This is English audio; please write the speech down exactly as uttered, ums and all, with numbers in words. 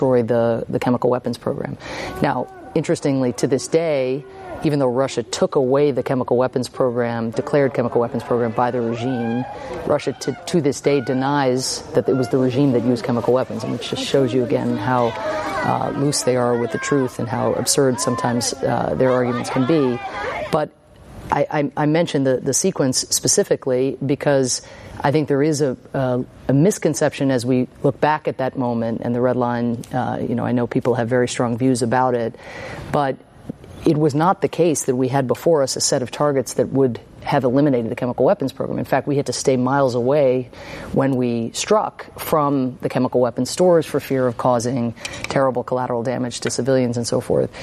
destroy the, the chemical weapons program. Now, interestingly, to this day, even though Russia took away the chemical weapons program, declared chemical weapons program by the regime, Russia to, to this day denies that it was the regime that used chemical weapons, and which just shows you again how uh, loose they are with the truth and how absurd sometimes uh, their arguments can be. But I, I, I mentioned the, the sequence specifically because I think there is a, a, a misconception as we look back at that moment and the red line. Uh, you know, I know people have very strong views about it, but it was not the case that we had before us a set of targets that would have eliminated the chemical weapons program. In fact, we had to stay miles away when we struck from the chemical weapons stores for fear of causing terrible collateral damage to civilians and so forth.